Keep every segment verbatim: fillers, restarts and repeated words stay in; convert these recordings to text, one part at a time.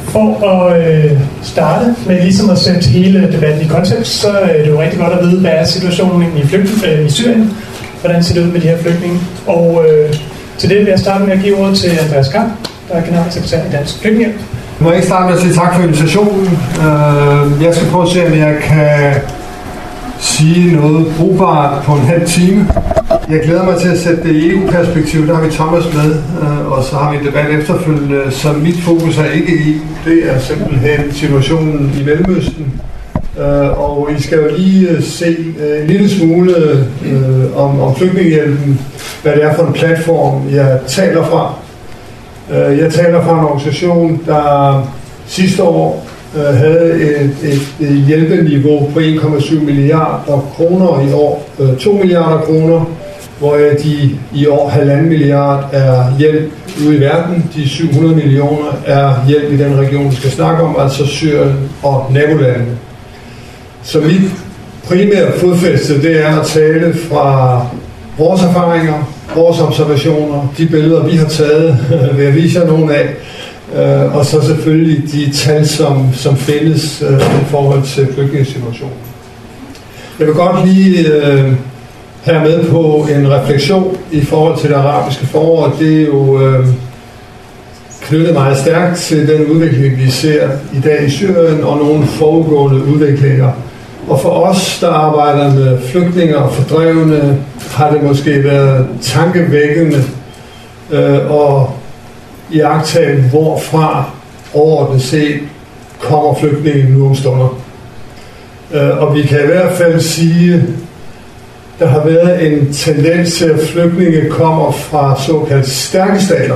For at øh, starte med ligesom at sætte hele debatten i kontekst, så er det jo rigtig godt at vide, hvad er situationen i, flygt, øh, i Syrien, hvordan ser det ud med de her flygtninge. Og øh, til det vil jeg starte med at give ordet til Andreas Kamp, der er generalsekretær i Dansk Flygtningehjælp. Jeg må ikke starte med at sige tak for invitationen. Jeg skal prøve at se, om jeg kan sige noget brugbart på en halv time. Jeg glæder mig til at sætte det i E U-perspektiv. Der har vi Thomas med, og så har vi en debat efterfølgende. Så mit fokus er ikke E U. Det er simpelthen situationen i Mellemøsten. Og I skal jo lige se en lille smule om, om flygtningehjælpen, hvad det er for en platform, jeg taler fra. Jeg taler fra en organisation, der sidste år havde et, et, et hjælpeniveau på en komma syv milliarder kroner, i år to milliarder kroner, hvor de i år halvanden milliard er hjælp ude i verden. De syv hundrede millioner er hjælp i den region, vi skal snakke om, altså Syrien og nabolandene. Så mit primære fodfæste, det er at tale fra vores erfaringer, vores observationer, de billeder, vi har taget, vil jeg vise jer nogle af, øh, og så selvfølgelig de tal, som, som findes øh, i forhold til flygtningesituationen. Jeg vil godt lige øh, have med på en refleksion i forhold til det arabiske forår. Det er jo øh, knyttet meget stærkt til den udvikling, vi ser i dag i Syrien, og nogle forudgående udviklinger. Og for os, der arbejder med flygtninge og fordrevne, har det måske været tankevækkende øh, og iagttage, hvorfra overordnet set kommer flygtninge nu om stunder. Øh, og vi kan i hvert fald sige, der har været en tendens til, at flygtninge kommer fra såkaldt stærke stater,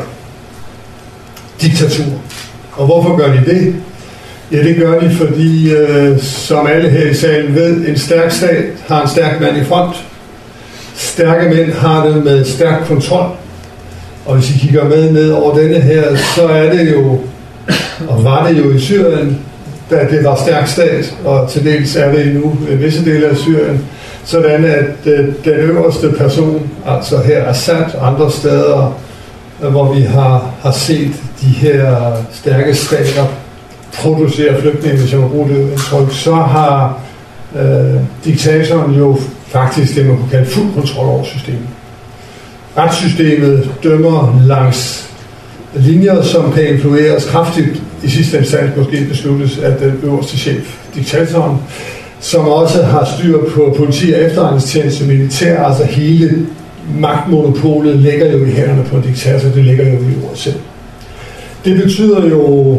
diktaturer. Og hvorfor gør de det? Ja, det gør de, fordi, øh, som alle her i salen ved, en stærk stat har en stærk mand i front. Stærke mænd har det med stærk kontrol. Og hvis I kigger med ned over denne her, så er det jo, og var det jo i Syrien, da det var stærk stat, og til dels er det nu i visse dele af Syrien, sådan at øh, den øverste person, altså her Assad og andre steder, øh, hvor vi har, har set de her stærke stater producere flygtninge, hvis jeg må bruge det indtryk, så har øh, diktatoren jo faktisk det, man kunne kalde fuld kontrol over systemet. Retssystemet dømmer langs linjer, som kan influeres kraftigt. I sidste instans måske besluttes af den øverste chef, diktatoren, som også har styr på politi og efterretningstjeneste, militær, altså hele magtmonopolet ligger jo i hænderne på en diktator, det ligger jo i ordet selv. Det betyder jo,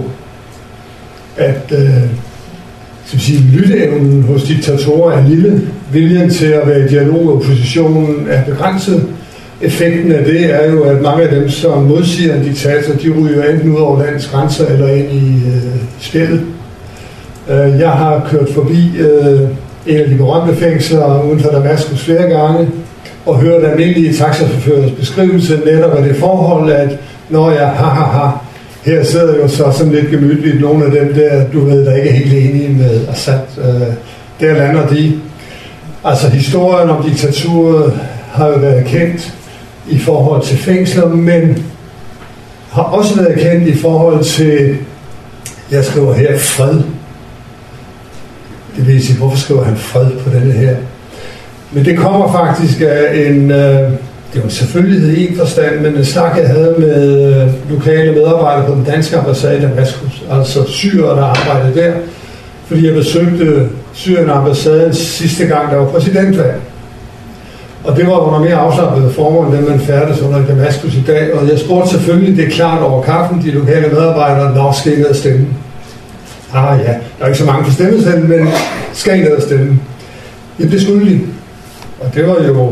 at øh, skal vi sige, lytteevnen hos diktatorer er lille, viljen til at være i dialog med oppositionen er begrænset. Effekten af det er jo, at mange af dem, som modsiger en diktator, de ryger enten ud over landets grænser eller ind i øh, spillet. Øh, jeg har kørt forbi øh, en af de berømte fængsler uden for Damaskus flere gange, og hørt almindelige taxachaufførers beskrivelse netop af det forhold, at når jeg ha ha ha, her sidder jo så sådan lidt gemytligt nogle af dem der, du ved, der ikke er helt enige med Assad. Øh, der lander de. Altså historien om diktaturet har jo været kendt i forhold til fængsler, men har også været kendt i forhold til, jeg skriver her, fred. Det vil sige, hvorfor skriver han fred på denne her? Men det kommer faktisk af en, øh, det var en selvfølgelighed i en forstand, men en snak, jeg havde med øh, lokale medarbejdere på den danske ambassade i Damaskus, altså syrere, der arbejdede der, fordi jeg besøgte Syrien ambassaden sidste gang, der var præsidentvalg. Og det var under mere afslappede former, end dem man færdes under i Damaskus i dag. Og jeg spurgte selvfølgelig, det er klart over kaffen, de lokale medarbejdere, når skal I ned og stemme? Ah ja, der er ikke så mange på stemmesedlen, men skal I ned og stemme? Jamen det skulle de. Og det var jo,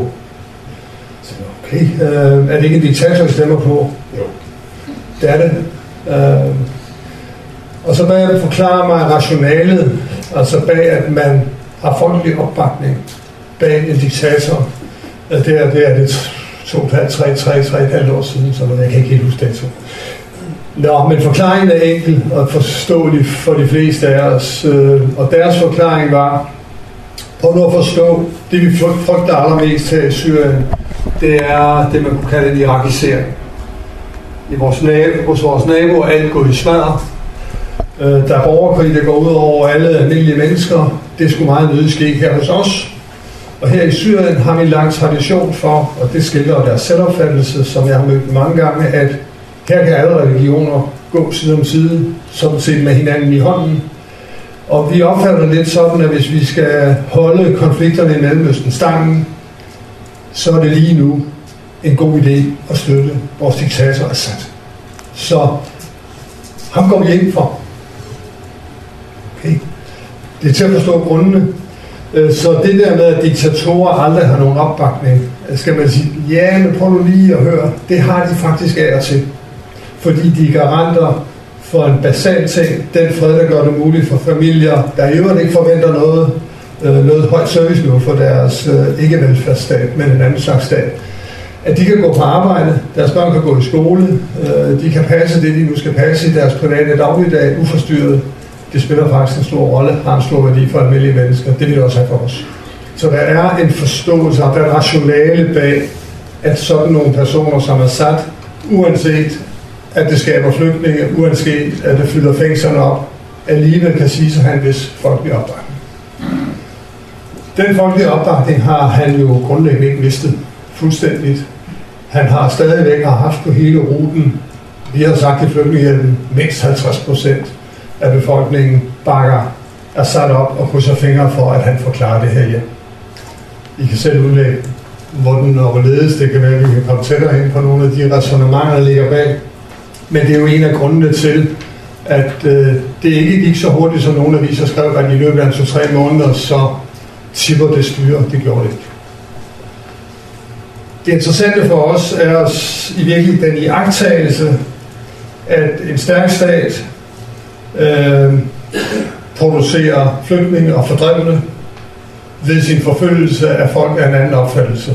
okay, øh, er det ikke en diktator, vi stemmer på? Jo. Det er det. Øh, og så vil jeg forklare mig rationalet, altså bag, at man har folkelig opbakning bag en diktator. Det er, det er det to, tre, tre, tre, tre et halvt år siden, så jeg kan ikke helt huske dato. Nå, men forklaringen er enkel og forståelig for de fleste af os. Og deres forklaring var, prøv nu at forstå, det vi frygter allermest her i Syrien, det er det, man kunne kalde en irakisering. I vores nabo, hos vores naboer er alt gået i smadret. Øh, der er borgerkrig, der går ud over alle almindelige mennesker. Det skulle meget nødigt ske her hos os. Og her i Syrien har vi en lang tradition for, og det skildrer deres selvopfattelse, som jeg har mødt mange gange, at her kan alle religioner gå side om side, sådan set med hinanden i hånden. Og vi opfatter lidt sådan, at hvis vi skal holde konflikterne i Mellemøsten stangen, så er det lige nu en god idé at støtte vores diktator Assad. Så ham går vi ind for. Okay. Det er til at forstå grundene. Så det der med, at diktatorer aldrig har nogen opbakning, skal man sige, ja, men prøv nu lige at høre, det har de faktisk af og til. Fordi de er garanter for en basal ting, den fred, der gør det muligt for familier, der i øvrigt ikke forventer noget, noget højt serviceniveau for deres ikke velfærdsstat, men en anden slags stat. At de kan gå på arbejde, deres børn kan gå i skole, de kan passe det, de nu skal passe i deres private dagligdag, uforstyrret. Det spiller faktisk en stor rolle, har en stor værdi for almindelige mennesker. Det vil det også have for os. Så der er en forståelse af, der er rationale bag, at sådan nogle personer som Assad, uanset at det skaber flygtninge, uanset at det fylder fængslerne op, alligevel kan sige, at han vis folkelig opbakning. Den folkelige opbakning har han jo grundlæggende ikke mistet fuldstændigt. Han har stadigvæk haft på hele ruten, vi har sagt i flygtningehjælpen, mindst halvtreds procent af befolkningen bakker Assad op og krydser fingre for, at han får klaret det her hjem. I kan selv udlægge, hvordan og hvorledes det kan være, at vi kan komme tættere ind på nogle af de ræsonnementer, der ligger bag. Men det er jo en af grundene til, at øh, det ikke gik så hurtigt, som nogle aviser skrev, at i løbet af to-tre måneder, så tipper det styre. Det gjorde det ikke. Det interessante for os er i virkeligheden den iagttagelse, at en stærk stat øh, producerer flygtninge og fordrevne ved sin forfølgelse af folk af en anden opfattelse.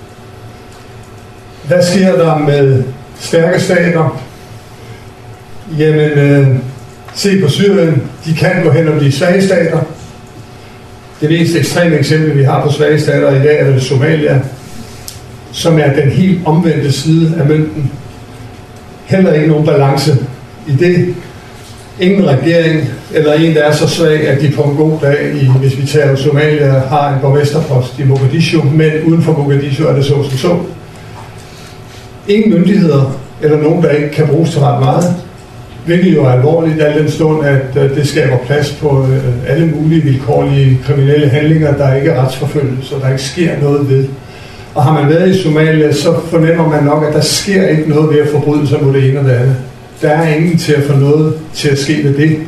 Hvad sker der med stærke stater? Jamen, øh, se på Syrien, de kan gå hen om de svage stater. Det mest ekstreme eksempel, vi har på svage stater i dag, er det Somalia, som er den helt omvendte side af mønten. Heller ikke nogen balance i det. Ingen regering, eller en, der er så svag, at de på en god dag, i, hvis vi tager Somalia, har en borgmesterpost i Mogadishu, men uden for Mogadishu er det så som så. Ingen myndigheder, eller nogen, der ikke kan bruges til ret meget, hvilket jo er alvorligt, al den stund, at det skaber plads på alle mulige vilkårlige kriminelle handlinger, der ikke er retsforfølgelse, og der ikke sker noget ved. Og har man været i Somalia, så fornemmer man nok, at der sker ikke noget ved at forbryde sig mod det ene og det andet. Der er ingen til at få noget til at ske ved det.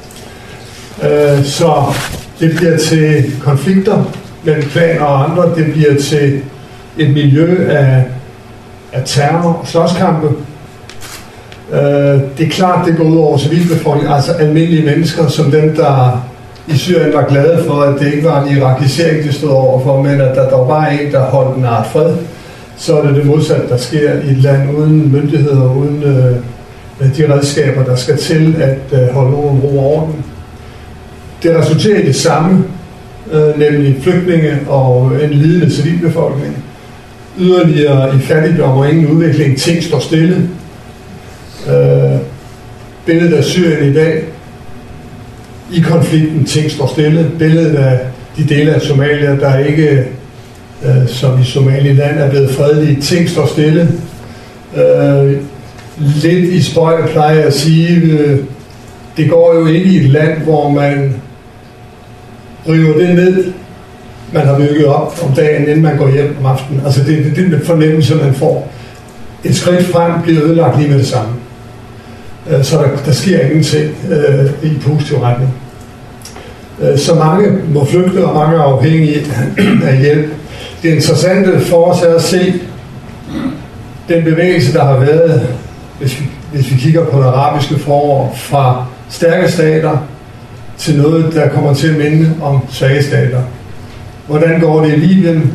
Så det bliver til konflikter mellem klaner og andre. Det bliver til et miljø af, af terror og slåskampe. Det er klart, det går ud over civilbefolkningen, altså almindelige mennesker, som dem, der i Syrien var glade for, at det ikke var en irakisering, de stod overfor, men at der dog var en, der holdt en art fred. Så er det det modsatte, der sker i et land uden myndigheder, uden øh, de redskaber, der skal til at øh, holde nogen ro og orden. Det resulterer i det samme, øh, nemlig flygtninge og en lidende civilbefolkning. Yderligere i fattigdom og ingen udvikling, ting står stille. Øh, billedet af Syrien i dag, i konflikten, ting står stille. Billedet af de dele af Somalia, der ikke, øh, som i Somaliland, er blevet fredelige, ting står stille. Øh, lidt i spøj plejer at sige, øh, det går jo ikke i et land, hvor man river det ned, man har bygget op om dagen, inden man går hjem om aftenen. Altså det er det, den fornemmelse, man får. Et skridt frem bliver ødelagt lige med det samme. Så der, der sker ingenting øh, i positiv retning. Så mange må flygte, og mange er afhængige af hjælp. Det interessante for os er at se den bevægelse, der har været, hvis vi, hvis vi kigger på det arabiske forår, fra stærke stater til noget, der kommer til at minde om svage stater. Hvordan går det i Libyen?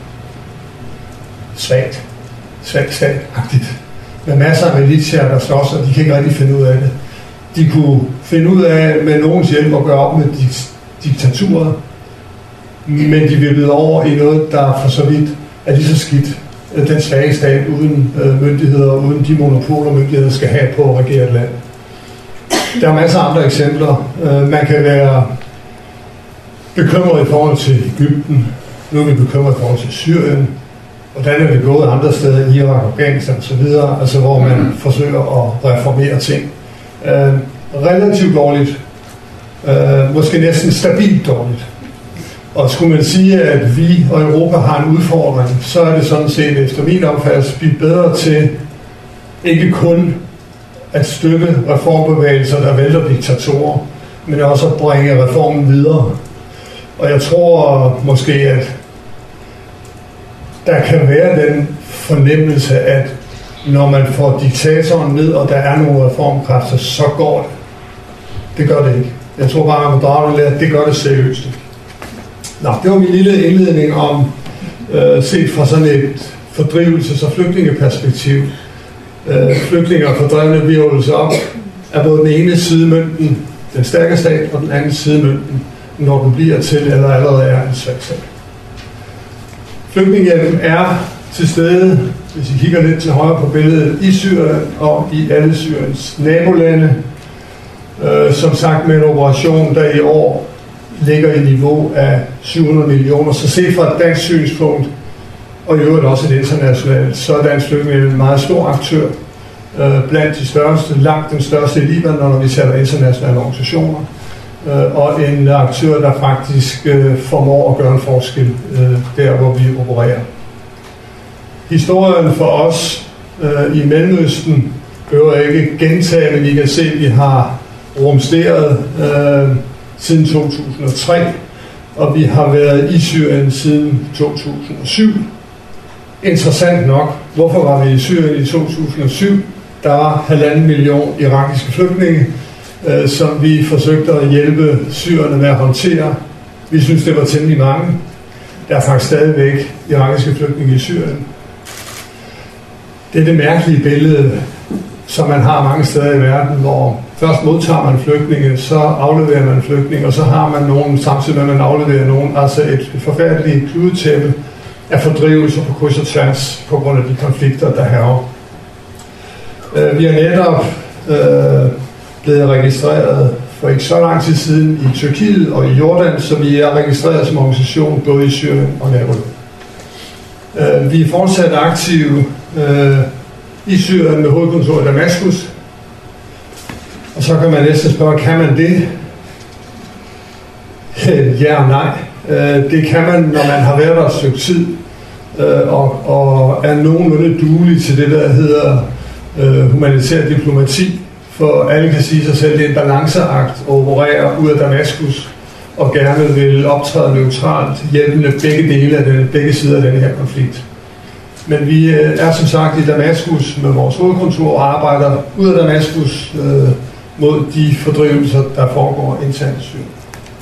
Svagt. Svagt stat-agtigt. Med masser af militiaer, der slås, og de kan ikke rigtig finde ud af det. De kunne finde ud af med nogens hjælp at gøre op med diktaturer, men de vippede over i noget, der for så vidt er lige så skidt. Den svage stat uden øh, myndigheder, uden de monopoler, myndigheder skal have på at regere et land. Der er masser af andre eksempler. Man kan være bekymret i forhold til Egypten. Nu er vi bekymret i forhold til Syrien. Hvordan er det gået andre steder, Irak, Afghanistan osv., altså hvor man forsøger at reformere ting. Øh, relativt dårligt. Øh, måske næsten stabilt dårligt. Og skulle man sige, at vi og Europa har en udfordring, så er det sådan set efter min opfattelse blive bedre til ikke kun at støtte reformbevægelser, der vælter diktatorer, men også at bringe reformen videre. Og jeg tror måske, at der kan være den fornemmelse, at når man får diktatoren ned, og der er nogle reformkræfter, så går det. Det gør det ikke. Jeg tror bare, man må drage det, at det gør det seriøst. Nå, det var min lille indledning om, øh, set fra sådan et fordrivelses- og flygtningeperspektiv. Øh, flygtninge og fordrevne virvles op af både den ene side mønten, den stærke stat, og den anden side mønten, når den bliver til eller allerede er en svag stat. Flygtningehjælpen er til stede, hvis I kigger lidt til højre på billedet, i Syrien og i alle Syriens nabolande. Øh, som sagt med en operation, der i år ligger i niveau af syv hundrede millioner. Så set fra et dansk synspunkt, og i øvrigt også et internationalt, så er Dansk Flygtningehjælp en meget stor aktør. Øh, blandt de største, langt den største i Libanon, når vi sætter internationale organisationer. Øh, og en aktør, der faktisk øh, formår at gøre en forskel øh, der, hvor vi opererer. Historien for os øh, i Mellemøsten behøver ikke gentage, men I kan se, at vi har rumsteret øh, siden to tusind og tre, og vi har været i Syrien siden to tusind og syv. Interessant nok, hvorfor var vi i Syrien i to tusind og syv? Der var halvanden million irakiske flygtninge, øh, som vi forsøgte at hjælpe syrerne med at håndtere. Vi synes, det var temmelig mange. Der er faktisk stadigvæk irakiske flygtninge i Syrien. Det er det mærkelige billede, som man har mange steder i verden, hvor først modtager man flygtninge, så afleverer man flygtninge, og så har man nogen, samtidig med at man afleverer nogen, altså et forfærdeligt kludetæppe af fordrivelser på kryds og tværs på grund af de konflikter, der hærger. Uh, vi er netop uh, blevet registreret for ikke så lang tid siden i Tyrkiet og i Jordan, så vi er registreret som organisation både i Syrien og naboland. Uh, vi er fortsat aktive uh, i Syrien med hovedkontor i Damaskus. Og så kan man næsten spørge, kan man det? Ja og nej. Det kan man, når man har været der et stykke tid, og, og er nogenlunde duelig til det, der hedder humanitær diplomati. For alle kan sige sig selv, det er en balanceakt at operere ud af Damaskus, og gerne vil optræde neutralt, hjælpende begge dele af den, begge sider af den her konflikt. Men vi er som sagt i Damaskus med vores hovedkontor og arbejder ud af Damaskus øh, mod de fordrivelser, der foregår internt i Syrien.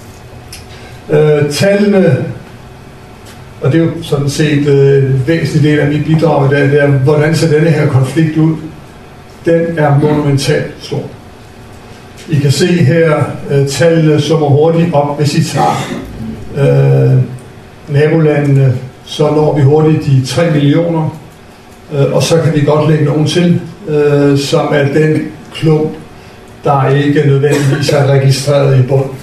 Øh, tallene, og det er jo sådan set øh, en væsentlig del af mit bidrag i dag, det er, hvordan ser denne her konflikt ud? Den er monumentalt stor. I kan se her, øh, tallene summer hurtigt op, hvis I tager øh, nabolandene, så når vi hurtigt de tre millioner, øh, og så kan vi godt lægge nogen til, øh, som er den klump, der ikke nødvendigvis er registreret i bund.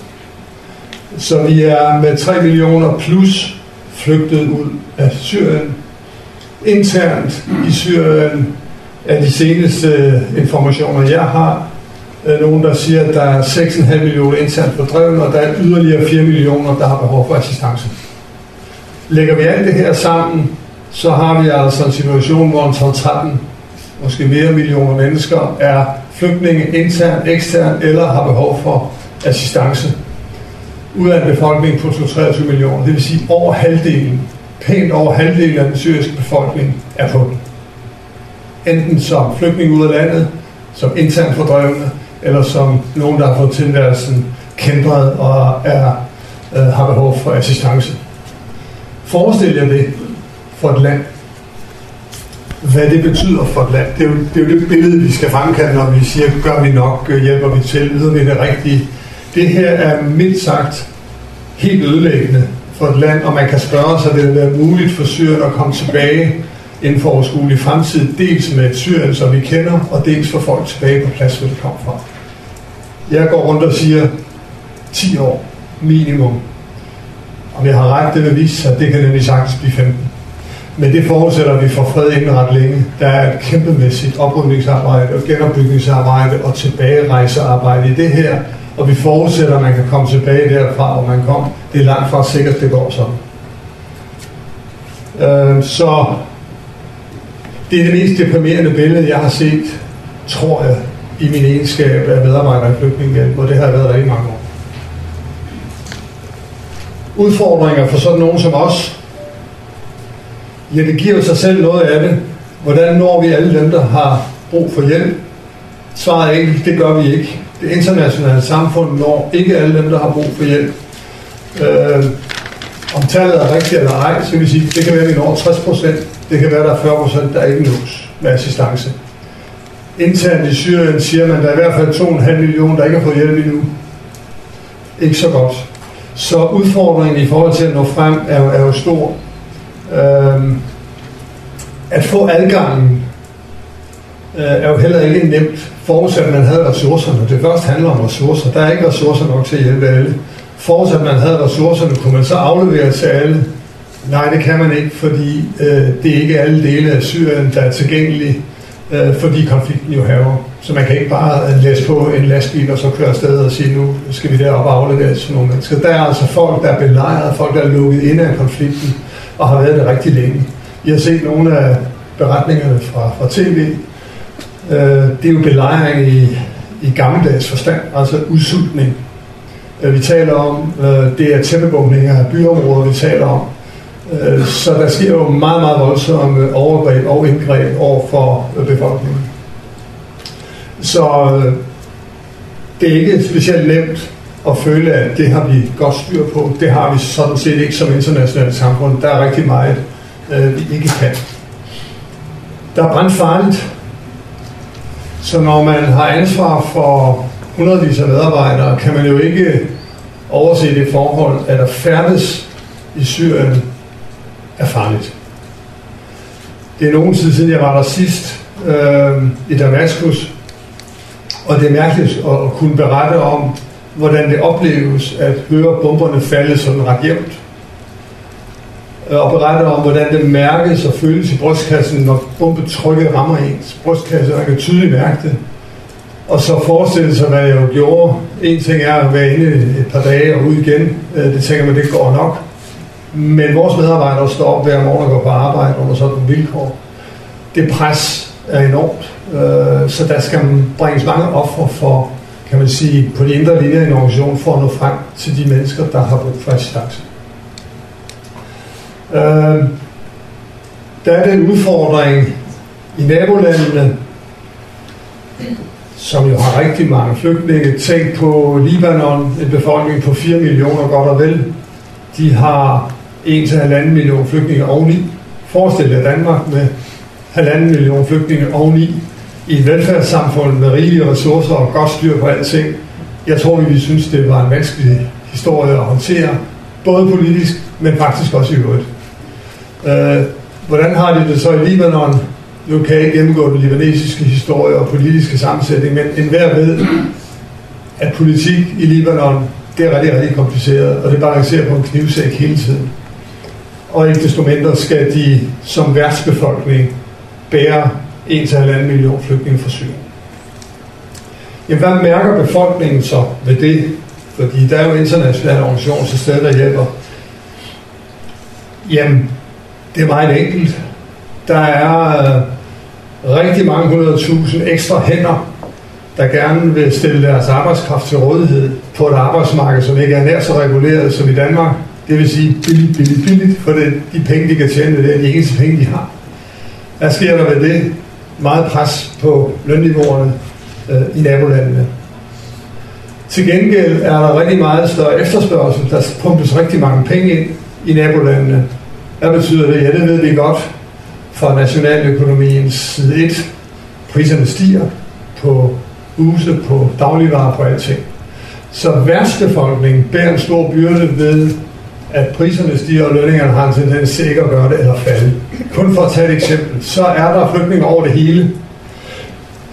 Så vi er med tre millioner plus flygtet ud af Syrien. Internt i Syrien er de seneste informationer, jeg har, øh, nogen, der siger, at der er seks komma fem millioner internt fordrevne, og der er yderligere fire millioner, der har behov for assistance. Lægger vi alt det her sammen, så har vi altså en situation, hvor en tolv tretten, måske mere millioner mennesker er flygtninge internt, eksternt eller har behov for assistance. Ud af en befolkning på to hundrede treogtyve millioner, det vil sige over halvdelen, pænt over halvdelen af den syriske befolkning er på den. Enten som flygtning ud af landet, som internt fordrevne, eller som nogen, der har fået tilværelsen kæmpret og er, øh, har behov for assistance. Forestil jer det for et land. Hvad det betyder for et land. Det er jo det, er jo det billede, vi skal fremkalde, når vi siger, gør vi nok, hjælper vi til, ved vi det rigtige. Det her er mildt sagt helt ødelæggende for et land, og man kan spørge sig, vil det være muligt for Syrien at komme tilbage inden for overskuelig fremtid, dels med Syrien, som vi kender, og dels for folk tilbage på plads, hvor de kom fra. Jeg går rundt og siger ti år minimum. Om jeg har ret, det vil vise sig, at det kan nemlig sagtens blive femten. Men det forudsætter, at vi får fred inden ret længe. Der er et kæmpemæssigt oprydningsarbejde og genopbygningsarbejde og tilbagerejsearbejde i det her. Og vi forudsætter, at man kan komme tilbage derfra, hvor man kom. Det er langt fra sikkert, det går sådan. Øh, så det er det mest deprimerende billede, jeg har set, tror jeg, i min egenskab af medarbejder i Flygtningehjælp, og det har jeg været rigtig mange år. Udfordringer for sådan nogen som os, ja, det giver jo sig selv noget af det. Hvordan når vi alle dem, der har brug for hjælp? Svaret er enkelt, det gør vi ikke. Det internationale samfund når ikke alle dem, der har brug for hjælp. Øh, om tallet er rigtigt eller ej, så vil jeg sige, det kan være, at vi når tres procent. Det kan være, der er fyrre procent, der ikke nås med assistance. Internt i Syrien siger man, at der er i hvert fald to komma fem millioner, der ikke har fået hjælp endnu. Ikke så godt. Så udfordringen i forhold til at nå frem er jo, er jo stor. Øhm, at få adgangen øh, er jo heller ikke nemt, forudsat at man havde ressourcerne. Det først handler om ressourcer. Der er ikke ressourcer nok til at hjælpe alle. Forudsat at man havde ressourcerne, kunne man så aflevere til alle? Nej, det kan man ikke, fordi øh, det er ikke alle dele af Syrien, der er tilgængelige, øh, fordi konflikten jo haver. Så man kan ikke bare læse på en lastbil og så køre afsted og sige, nu skal vi derop og aflevere til nogle mennesker. Der er altså folk, der er belejret, folk, der er lukket inde af konflikten og har været det rigtig længe. I har set nogle af beretningerne fra, fra tv. Øh, det er jo belejring i, i gammeldags forstand, altså udsultning. Øh, vi taler om, øh, det er tæppebombninger af byområder, vi taler om. Øh, så der sker jo meget, meget voldsomme overgreb og indgreb over for øh, befolkningen. Så øh, det er ikke specielt nemt at føle, at det har vi godt styr på. Det har vi sådan set ikke som internationalt samfund. Der er rigtig meget, øh, vi ikke kan. Der er brandfarligt. Så når man har ansvar for hundredvis af medarbejdere, kan man jo ikke overse det forhold, at der færdes i Syrien er farligt. Det er nogen tid siden, jeg var der sidst øh, i Damaskus, og det er mærkeligt at, at kunne berette om, hvordan det opleves at høre bomberne falde sådan ret jævnt. Og berette om, hvordan det mærkes og føles i brystkassen, når bombetrykket rammer ens brystkasse, og man kan tydeligt mærke det. Og så forestille sig, hvad jeg jo gjorde. En ting er at være inde et par dage og ud igen. Det tænker man, det går nok. Men vores medarbejdere står op hver morgen og går på arbejde under sådan nogle vilkår. Det pres er enormt. Så der skal bringes mange ofre for, kan man sige, på de indre linjer i en organisation for at nå frem til de mennesker, der har brug for assistance. Der er den udfordring i nabolandene, som jo har rigtig mange flygtninge. Tænk på Libanon, en befolkning på fire millioner godt og vel. De har en til halvanden million flygtninge oveni. Forestil jer Danmark med halvanden million flygtninge oveni i et velfærdssamfund med rigelige ressourcer og godt styr på alting. Jeg tror, vi ville synes, det var en vanskelig historie at håndtere, både politisk, men faktisk også i øvrigt. Øh, hvordan har de det så i Libanon? Nu kan jeg ikke gennemgå den libanesiske historie og politiske sammensætning, men enhver ved, at politik i Libanon, det er rigtig, rigtig kompliceret, og det balancerer på en knivsæk hele tiden. Og ikke desto mindre skal de som værtsbefolkning bære en til halvanden million flygtninge fra Syrien. Jamen, hvad mærker befolkningen så ved det? Fordi der er jo internationale organisationer til stede, der hjælper. Jamen, det er meget enkelt. Der er øh, rigtig mange hundrede tusind ekstra hænder, der gerne vil stille deres arbejdskraft til rådighed på et arbejdsmarked, som ikke er nær så reguleret som i Danmark. Det vil sige billigt, billigt, billigt, for det, de penge, de kan tjene, det er de eneste penge, de har. Hvad sker der ved det? Meget pres på lønniveauerne øh, i nabolandene. Til gengæld er der rigtig meget større efterspørgsel. Der pumpes rigtig mange penge ind i nabolandene. Hvad betyder det? Ja, det ved vi godt fra nationaløkonomiens side et. Priserne stiger på huse, på dagligvarer, på alting. Så værtsbefolkningen bærer en stor byrde ved, at priserne stiger, og lønningerne har en tendens til ikke at gøre det eller falde. Kun for at tage et eksempel, så er der flygtninge over det hele.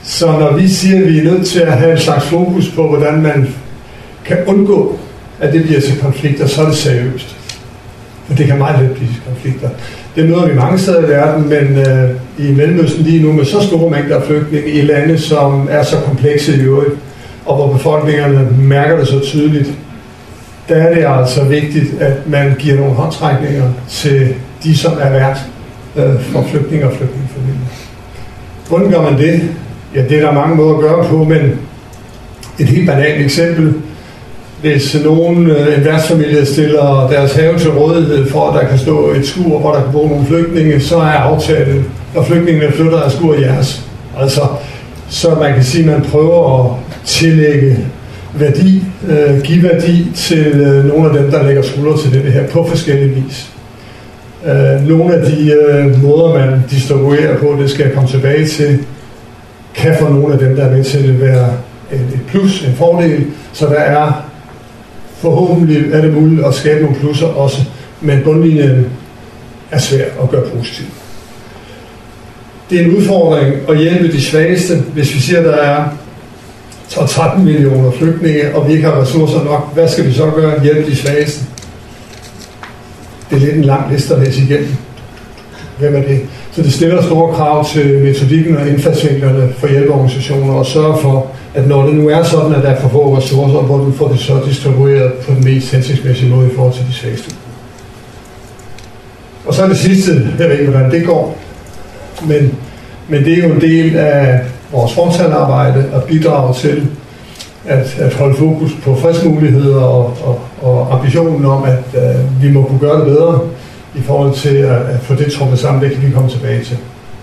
Så når vi siger, at vi er nødt til at have en slags fokus på, hvordan man kan undgå, at det bliver til konflikter, så er det seriøst. For det kan meget let blive til konflikter. Det møder vi mange steder i verden, men øh, i Mellemøsten lige nu med så store mængder af flygtninge i lande, som er så komplekse i øvrigt, og hvor befolkningerne mærker det så tydeligt, der er det altså vigtigt, at man giver nogle håndtrækninger til de, som er vært øh, for flygtninge og flygtningefamilier. Hvordan gør man det? Ja, det er der mange måder at gøre på, men et helt banalt eksempel. Hvis nogen, en værtsfamilie stiller deres have til rådighed for, at der kan stå et skur, hvor der kan bo nogle flygtninge, så er aftalen, når flygtningene flytter af skur jeres. Altså, så man kan sige, at man prøver at tillægge værdi, øh, give værdi til øh, nogle af dem, der lægger skuldre til det her på forskellige vis. Øh, nogle af de øh, måder, man distribuerer på, det skal jeg komme tilbage til, kan for nogle af dem, der er med til at være et plus, en fordel, så der er forhåbentlig er det muligt at skabe nogle plusser også, men bundlinjen er svær at gøre positiv. Det er en udfordring at hjælpe de svageste, hvis vi siger, at der er tretten millioner flygtninge, og vi ikke har ressourcer nok. Hvad skal vi så gøre? Hjælpe de svageste? Det er lidt en lang liste at læse igennem. Hvem er det? Så det stiller store krav til metodikken og indfaldsvinklerne for hjælpeorganisationer og sørge for, at når det nu er sådan, at der er for få ressourcer, hvor du får det så distribueret på den mest hensigtsmæssige måde i forhold til de svageste. Og så er det sidste, jeg ved ikke, hvordan det går, men, men det er jo en del af vores fronthandarbejde at bidrage til at, at holde fokus på fredsmuligheder og, og, og ambitionen om, at uh, vi må kunne gøre det bedre i forhold til at, at få det trukket sammen. Det kan vi komme tilbage til.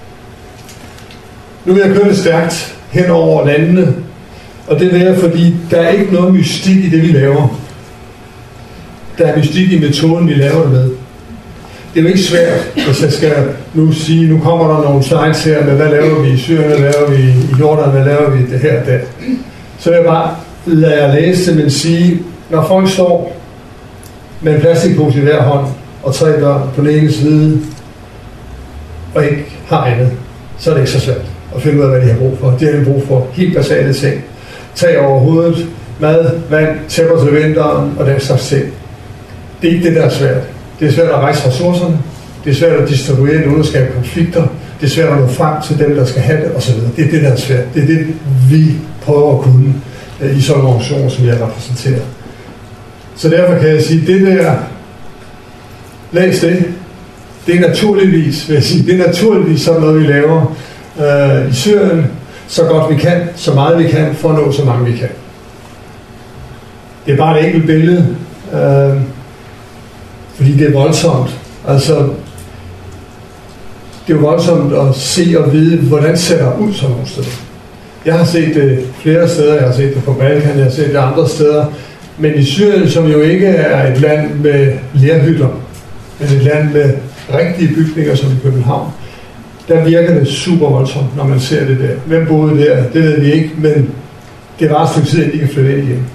Nu vil jeg køre det stærkt hen over landene, og det er fordi, der er ikke noget mystik i det, vi laver. Der er mystik i metoden, vi laver det med. Det er jo ikke svært, hvis jeg skal nu sige, nu kommer der nogle slides her med, hvad laver vi i Syrien, hvad laver vi i Jordan, hvad laver vi det her og der. Så vil jeg bare lade jer læse det, men sige, når folk står med en plastikpose i hver hånd, og tre børn på den ene side, og ikke har andet, så er det ikke så svært at finde ud af, hvad de har brug for. Det har de brug for helt basale ting. Tag over hovedet, mad, vand, tæpper til vinteren og den slags ting. Det er ikke det, der er svært. Det er svært at rejse ressourcerne. Det er svært at distribuere det uden at skabe konflikter. Det er svært at nå frem til dem, der skal have det osv. Det er det, der er svært. Det er det, vi prøver at kunne i sådan en organisation, som jeg repræsenterer. Så derfor kan jeg sige, det der, læs det. Det er naturligvis, vil jeg sige, det er naturligvis sådan noget, vi laver øh, i Syrien, så godt vi kan, så meget vi kan, for at nå så mange vi kan. Det er bare et enkelt billede, øh, fordi det er voldsomt. Altså, det er jo voldsomt at se og vide, hvordan ser der ud sådan nogle steder. Jeg har set det flere steder, jeg har set det på Balkan, jeg har set det andre steder, men i Syrien, som jo ikke er et land med lerhytter, men et land med rigtige bygninger som i København, der virker det super voldsomt, når man ser det der. Hvem boede der? Det ved vi ikke, men det var et stykke tid, at de kan flytte ind igen.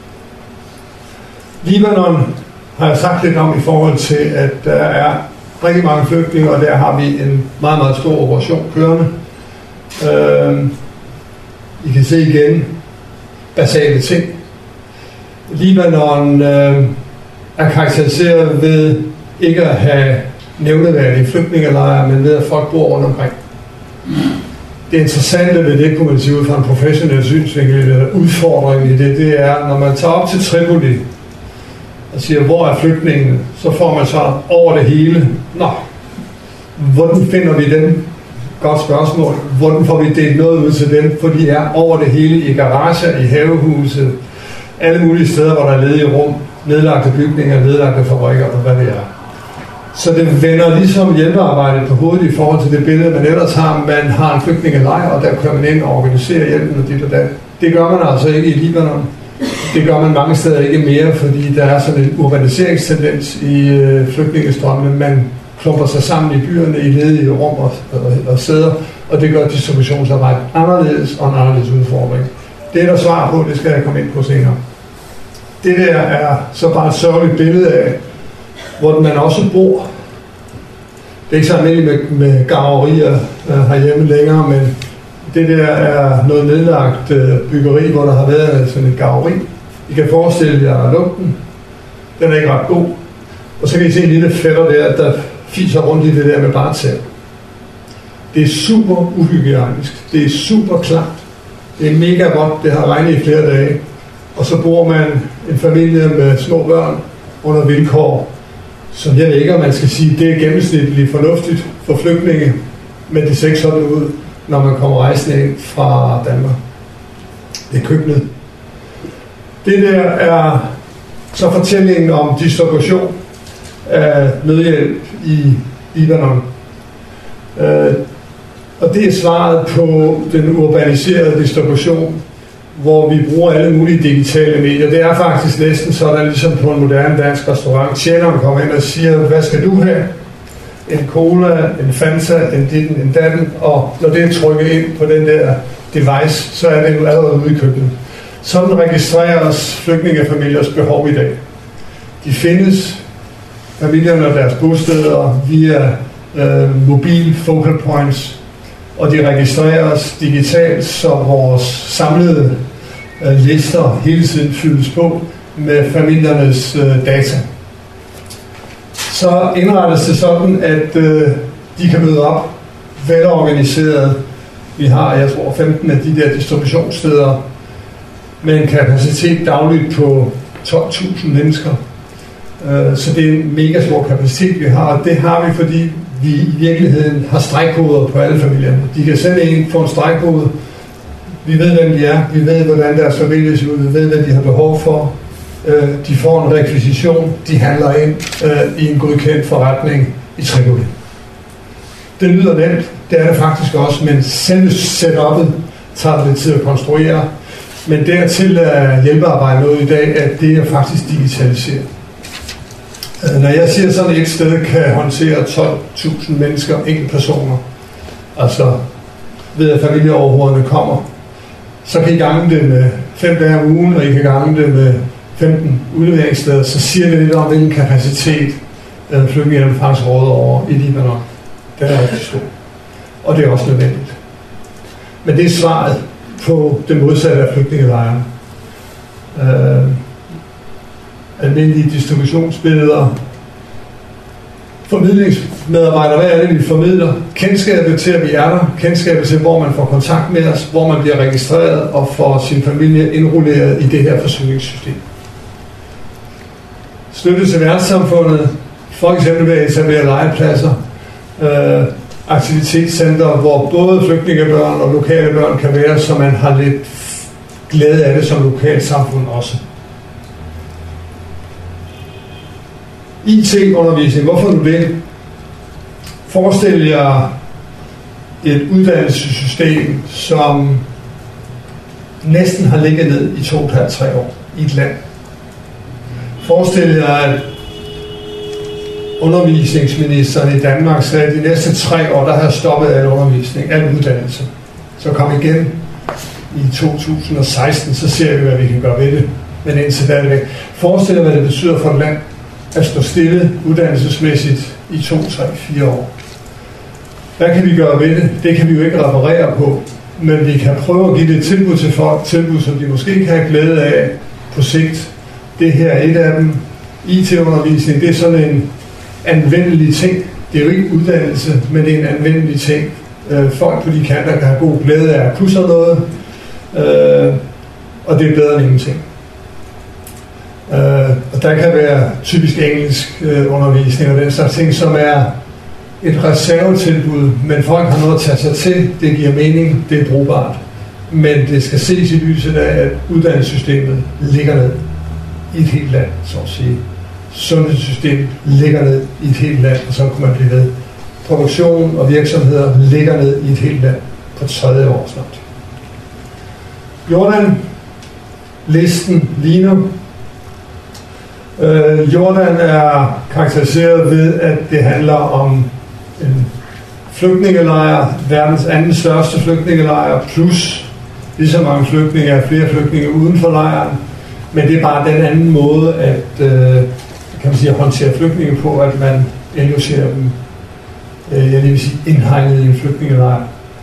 Libanon har jeg sagt lidt om i forhold til, at der er rigtig mange flygtninge, og der har vi en meget, meget stor operation kørende. Øh, I kan se igen basale ting. Libanon øh, er karakteriseret ved ikke at have nævneværdige flygtningelejre, men ved at folk bor rundt omkring. Det interessante ved det, kunne man sige ud fra en professionel synsvinkel, eller udfordringen i det, det er, når man tager op til Tripoli og siger, hvor er flygtningene, så får man så over det hele. Nå, hvordan finder vi dem? Godt spørgsmål. Hvordan får vi delt noget ud til dem? For de er over det hele i garager, i havehuset, alle mulige steder, hvor der er ledige rum, nedlagte bygninger, nedlagte fabrikker og hvad det er. Så det vender ligesom hjælpearbejdet på hovedet i forhold til det billede, man ellers har. Man har en flygtningelejr, og der kører man ind og organiserer hjælpen og dit og dat. Det gør man altså ikke i Libanon. Det gør man mange steder ikke mere, fordi der er sådan en urbaniseringstendens i øh, flygtningestrømmene. Man klumper sig sammen i byerne i ledige rum og, og, og sæder, og det gør distributionsarbejdet anderledes og en anderledes udfordring. Det er der svar på, det skal jeg komme ind på senere. Det der er så bare et sørgeligt billede af, hvor man også bor. Det er ikke så almindeligt med, med garverier øh, herhjemme længere, men Det der er noget nedlagt byggeri, hvor der har været sådan et garveri. I kan forestille jer lugten. Den er ikke ret god. Og så kan I se en lille fætter der, der fiser rundt i det der med bare tæv. Det er super uhygienisk. Det er super klart. Det er mega vådt. Det har regnet i flere dage. Og så bor man en familie med små børn under vilkår, som jeg ved ikke, om man skal sige, det er gennemsnitligt fornuftigt for flygtninge, men det ser ikke sådan ud, når man kommer rejsende ind fra Danmark. Det er køkkenet. Det der er så fortællingen om distribution af nødhjælp i Libanon. Øh, og det er svaret på den urbaniserede distribution, hvor vi bruger alle mulige digitale medier. Det er faktisk næsten sådan, ligesom på en moderne dansk restaurant. Tjeneren kommer ind og siger, hvad skal du have? En cola, en Fanta, en ditten, en datten, og når det er trykket ind på den der device, så er det jo allerede ude i køkkenet. Sådan registreres flygtningefamiliers behov i dag. De findes, familierne og deres bosteder, via øh, mobil focal points, og de registreres digitalt, så vores samlede øh, lister hele tiden fyldes på med familiernes øh, data. Så indrettes det sådan, at øh, de kan møde op velorganiseret. Vi har, jeg tror, femten af de der distributionssteder med en kapacitet dagligt på tolv tusind mennesker. Øh, så det er en mega stor kapacitet, vi har, og det har vi, fordi vi i virkeligheden har stregkoder på alle familierne. De kan sende en få en stregkode. Vi ved, hvem de er. Vi ved, hvordan deres familie ser ud. Vi ved, hvad de har behov for. De får en rekvisition. De handler ind i en godkendt forretning i Tripoli. Det lyder nemt. Det er det faktisk også, men selve setup'et tager lidt tid at konstruere. Men dertil er hjælpearbejde noget i dag, at det er faktisk digitaliseret. Når jeg siger sådan et sted kan håndtere tolv tusind mennesker, enkelte personer, altså ved at familieoverhovederne kommer, så kan I gange det med fem dage om ugen, og I kan gange det med femten udleveringssteder, så siger det lidt om, hvilken kapacitet øh, flygtningerne faktisk råder over i Libanon. Den er rigtig stor. Og det er også nødvendigt. Men det er svaret på det modsatte af flygtningelejrene. Øh, almindelige distributionsbilleder. Formidlingsmedarbejdere, hvad er det, vi formidler? Kendskabet til, at vi er der. Kendskabet til, hvor man får kontakt med os, hvor man bliver registreret og får sin familie indrulleret i det her forsyningssystem. Støtte til værtssamfundet, for eksempel ved at etablere legepladser, øh, aktivitetscenter, hvor både flygtningebørn og lokale børn kan være, så man har lidt glæde af det som lokalt samfund også. I T-undervisning, hvorfor nu det? Forestil jer et uddannelsessystem, som næsten har ligget ned i to til tre år i et land. Forestil jer, at undervisningsministeren i Danmark sagde, at de næste tre år, der har stoppet al undervisning, al uddannelse. Så kom igen i to tusind og seksten, så ser vi, hvad vi kan gøre ved det. Men indtil da er det væk. Forestil jer, hvad det betyder for et land at stå stille uddannelsesmæssigt i to, tre, fire år. Hvad kan vi gøre ved det? Det kan vi jo ikke reparere på, men vi kan prøve at give det tilbud til folk, tilbud, som de måske kan have glæde af på sigt. Det her er et af dem. I T-undervisning, det er sådan en anvendelig ting. Det er jo ikke uddannelse, men det er en anvendelig ting. Folk på de kanter kan have god glæde af at kunne sådan noget, og det er bedre end ingenting. Uh, og der kan være typisk engelsk uh, undervisning og den slags ting, som er et reservetilbud, men folk har noget at tage sig til, det giver mening, det er brugbart. Men det skal ses i lyset af, at uddannelsessystemet ligger ned i et helt land, så at sige. Sundhedssystemet ligger ned i et helt land, og så kunne man blive ved. Produktion og virksomheder ligger ned i et helt land på tredje år snart. Jordan, listen ligner. Øh, Jordan er karakteriseret ved, at det handler om en flygtningelejr, verdens anden største flygtningelejr, plus lige så mange flygtninge er flere flygtninge uden for lejren, men det er bare den anden måde at, øh, kan man sige, at håndtere flygtninge på, at man indlogerer dem, øh, jeg vil sige, indhegnet i en flygtningelejr.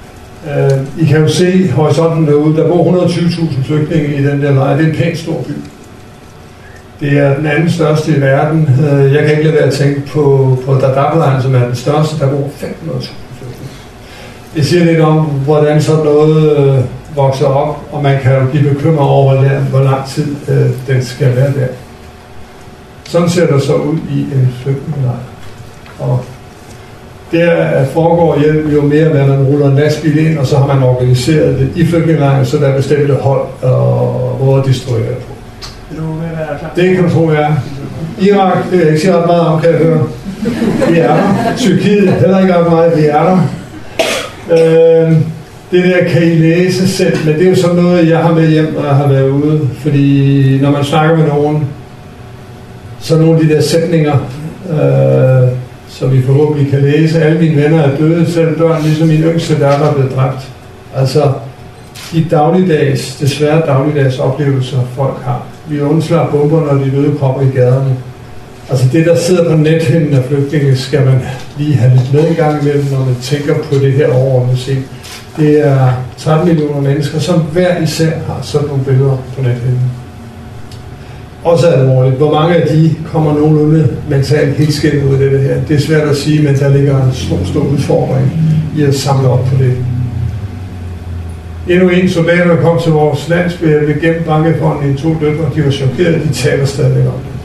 Uh, I kan jo se horisonten derude, der bor et hundrede og tyve tusind flygtninge i den der lejr. Det er en pænt stor by. Det er den anden største i verden. Uh, jeg kan ikke lade være at tænke på, på Dadaab-lejren, som er den største, der bor fem hundrede tusind flygtninge. Det siger lidt om, hvordan sådan noget uh, vokser op, og man kan jo blive bekymret over, hvor lang tid uh, den skal være der. Sådan ser der så ud i en flygtningelejr. Og der foregår hjælp jo mere, at man ruller en lastbil ind, og så har man organiseret det i flygtningelejren, så der er bestemte hold og hvor at distribuere på. Det kan du tro, jeg er. Irak, det vil jeg ikke sige ret meget om, kan jeg høre. Vi er der. Tyrkiet, heller ikke ret meget, vi er der. Øh, det der kan I læse selv, men det er jo sådan noget, jeg har med hjem, når jeg har været ude. Fordi når man snakker med nogen, så nogle af de der sætninger, øh, som vi forhåbentlig kan læse. Alle mine venner er døde, selv børn, ligesom min yngste datter er blevet dræbt. Altså, de dagligdags, desværre dagligdags oplevelser, folk har. Vi undslager bomber, når de døde kropper i gaderne. Altså det, der sidder på nethinden af flygtninge, skal man lige have lidt med i gang imellem, når man tænker på det her overordnet set. Det er tretten millioner mennesker, som hver især har sådan nogle billeder på nethinden. Også alvorligt. Hvor mange af de kommer nogenlunde mentalt helt skæld ud af det her? Det er svært at sige, men der ligger en stor, stor udfordring i at samle op på det. Endnu en soldat, der kom til vores landsby, ved gennem bankefonden i to døtre, de var chokerede, de taler stadig om det.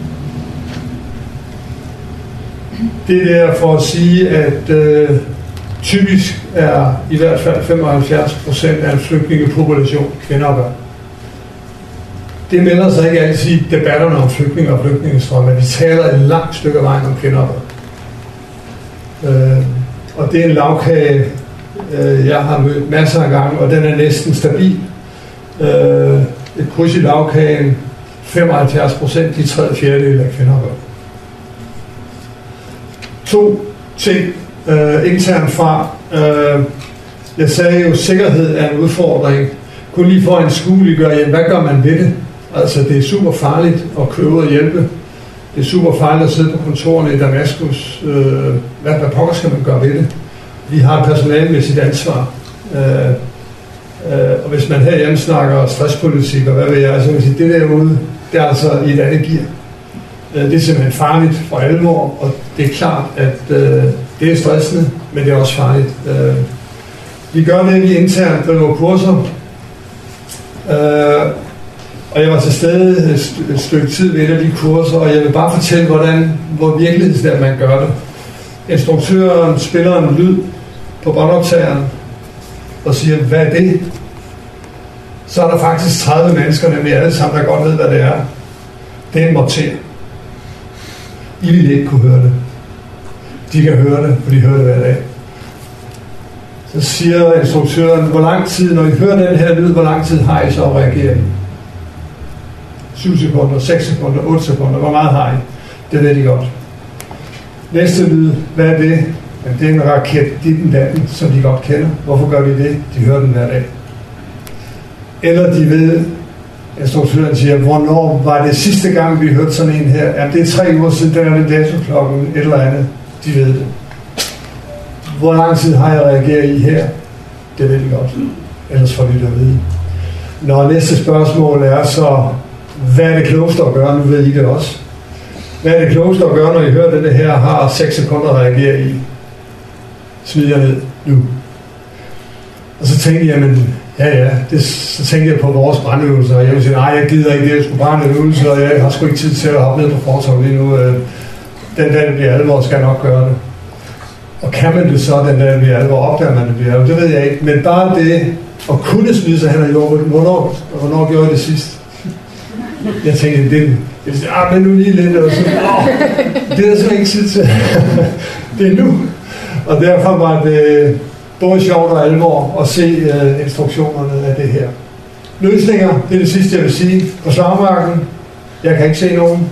Det er for at sige, at øh, typisk er i hvert fald femoghalvfjerds procent af en flygtningepopulation kvinder og børn. Det melder sig ikke altid i debatterne om flygtninge og flygtningestrømme, men vi taler et langt stykke af vejen om kvinder og børn. Øh, og det er en lavkage, øh, jeg har mødt masser af gange, og den er næsten stabil. Øh, et kryds i lavkagen, femoghalvfjerds procent, de tredje fjerdedel af kvinder og børn. To ting øh, internt fra. Øh, jeg sagde jo, at sikkerhed er en udfordring. Kun lige for en skueliggøre, ja, hvad gør man ved det? Altså, det er super farligt at købe og hjælpe. Det er super farligt at sidde på kontorerne i Damaskus. Øh, hvad, hvad pokker skal man gøre ved det? Vi har personale med sit ansvar. Øh, øh, og hvis man herhjemme snakker stresspolitik, og hvad ved jeg, så vil jeg sige, det derude, det er altså i et andet gear. Det er simpelthen farligt for alvor, og det er klart, at øh, det er stressende, men det er også farligt. Øh, vi gør det, vi internt driver kurser, øh, og jeg var til stede et, st- et stykke tid ved et af de kurser, og jeg vil bare fortælle, hvordan, hvor virkelighedsnært man gør det. Instruktøren spiller en lyd på båndoptageren og siger, hvad er det? Så er der faktisk tredive mennesker, nemlig alle sammen, der godt ved, hvad det er. Det er en morter. I vil ikke kunne høre det. De kan høre det, for de hører det hver dag. Så siger instruktøren, hvor lang tid, når I hører den her lyd, hvor lang tid har I så at reagere? syv sekunder, seks sekunder, otte sekunder, hvor meget har I? Det ved de godt. Næste lyd, hvad er det? Jamen, det er en raket, ditten datten, som de godt kender. Hvorfor gør de det? De hører den hver dag. Eller de ved, instruktøren siger, hvornår var det sidste gang, vi hørte sådan en her? Jamen, det er tre uger siden, der er det datoklokken, et eller andet. De ved det. Hvor lang tid har jeg reageret i her? Det ved de godt. Ellers får de det at vide. Når næste spørgsmål er så, hvad er det klogeste at gøre? Nu ved I det også. Hvad er det klogeste at gøre, når I hører det her, har seks sekunder at reagere i? Smid jer ned nu. Og så tænkte jeg, men ja, ja, det, så tænkte jeg på vores brandøvelser, og jeg ville sige, nej, jeg gider ikke det, jeg skulle brænde en øvelse, og jeg har sgu ikke tid til at hoppe ned på fortovet lige nu. Den dag, det bliver alvor, skal jeg nok gøre det. Og kan man det så, den dag, det bliver alvor, opdager man det bliver alvor? Det ved jeg ikke, men bare det at kunne smide sig hen og jorden, hvornår, hvornår gjorde jeg det sidst? Jeg tænkte, det jeg siger, ah, men nu lige lidt, og så, åh, det er der så ikke tid til. Det er nu. Og derfor var det både sjovt og alvor at se uh, instruktionerne af det her. Løsninger, det er det sidste, jeg vil sige. På slagmarken, jeg kan ikke se nogen.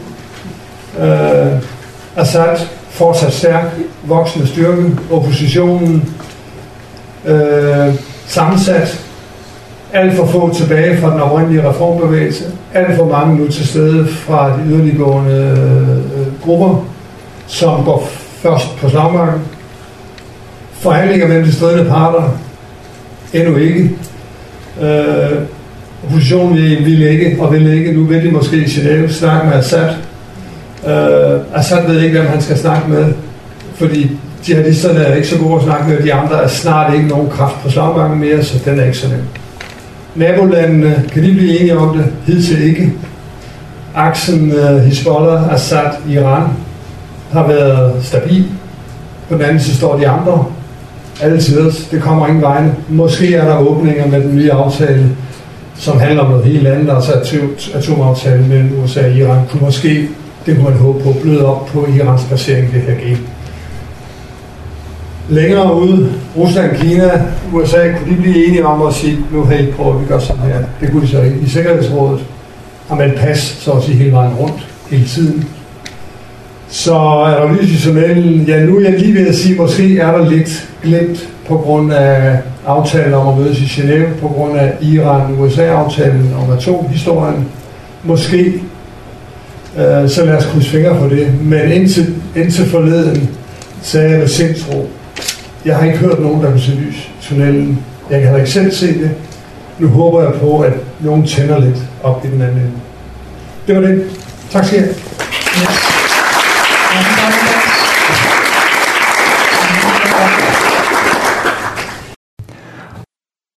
Uh, Assad, fortsat stærk, voksende styrke, oppositionen uh, sammensat, alt for få tilbage fra den oprindelige reformbevægelse, alt for mange nu til stede fra de yderliggående uh, grupper, som går først på slagmarken. Forhandlinger mellem de stridende parter endnu ikke. Øh, oppositionen ville ikke, og ville ikke. Nu vil de måske i Genève snakke med Assad. Øh, Assad ved ikke, hvem han skal snakke med, fordi jihadisterne er ikke så gode at snakke med, og de andre er snart ikke nogen kraft på slagmarken mere, så den er ikke så nem. Nabolandene, kan de blive enige om det? Hidtil ikke. Aksen uh, Hezbollah, Assad, Iran har været stabil. På den anden side står de andre. Alle tiders. Det kommer ingen vegne. Måske er der åbninger med den nye aftale, som handler om noget helt andet, altså atomaftalen mellem U S A og Iran. Kunne måske, det kunne man håbe på, bløde op på Irans placering i det her game. Længere ude, Rusland, Kina, U S A, kunne de blive enige om at sige, nu hey, prøver vi gør sådan her. Det kunne de så ikke. I Sikkerhedsrådet har man pas, så at sige, hele vejen rundt, hele tiden. Så er der lys i tunnelen. Ja, nu er jeg lige ved at sige, måske er der lidt glemt på grund af aftalen om at mødes i Genève, på grund af Iran-U S A-aftalen om atomhistorien. Måske. Øh, så lad os krydse fingre på det. Men indtil, indtil forleden sagde jeg med sindsro, jeg har ikke hørt nogen, der kunne se lys i tunnelen. Jeg kan heller ikke selv se det. Nu håber jeg på, at nogen tænder lidt op i den anden ende. Det var det. Tak skal I have.